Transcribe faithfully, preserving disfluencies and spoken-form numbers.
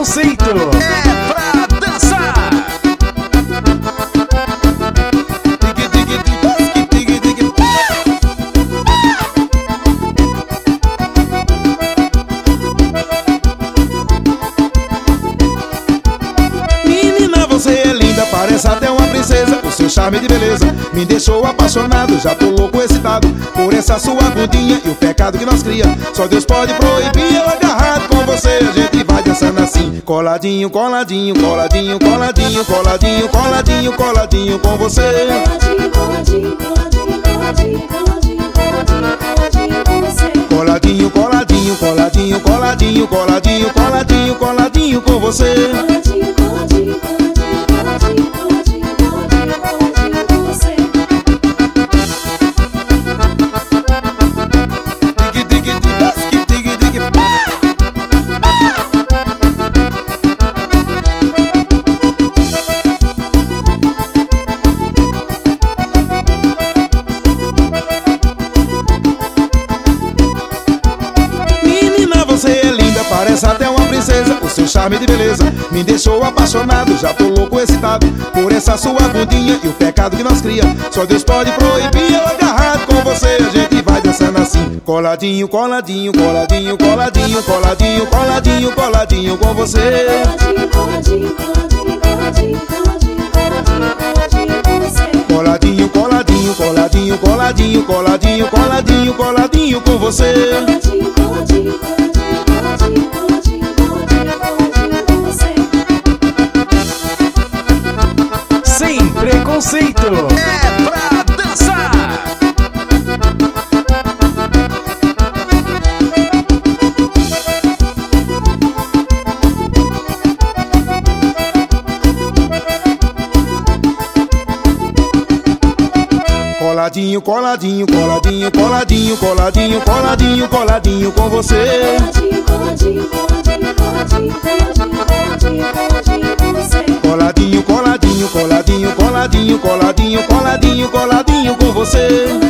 preconceito. É pra dançar. Menina, você é linda, parece até uma princesa. O seu charme de beleza me deixou apaixonado. Já tô louco, excitado por essa sua bundinha e o pecado que nós cria. Só Deus pode proibir. Eu agarrado com você, a gente vai dançando assim. Coladinho, coladinho, coladinho, coladinho, coladinho, coladinho, coladinho com você. Coladinho, coladinho, coladinho, coladinho, coladinho, coladinho, coladinho com você. Coladinho, coladinho, coladinho, coladinho, coladinho, coladinho, coladinho com você. Coladinho, coladinho, coladinho, coladinho, coladinho, coladinho com você. Dig, dig, dig, dig, dig, dig. Menina, você é linda, parece até uma princesa. O seu charme de beleza me deixou apaixonado. Já tô louco, excitado por essa sua bundinha e o pecado que nós cria. Só Deus pode proibir. Eu agarrado com você, a gente vai dançando assim. Coladinho, coladinho, coladinho, coladinho, coladinho, coladinho, coladinho com você. Coladinho, coladinho, coladinho, coladinho, coladinho, coladinho, coladinho com você. Coladinho, coladinho, coladinho, coladinho, coladinho, coladinho, coladinho com você. Coladinho, coladinho, coladinho, coladinho, coladinho, coladinho, coladinho com você. Sem preconceito. É pra dançar. Coladinho, coladinho, coladinho, coladinho, coladinho, coladinho, coladinho com você. Coladinho, coladinho, coladinho, coladinho, coladinho, coladinho com você. Coladinho, coladinho, coladinho, coladinho, coladinho, coladinho, coladinho com você.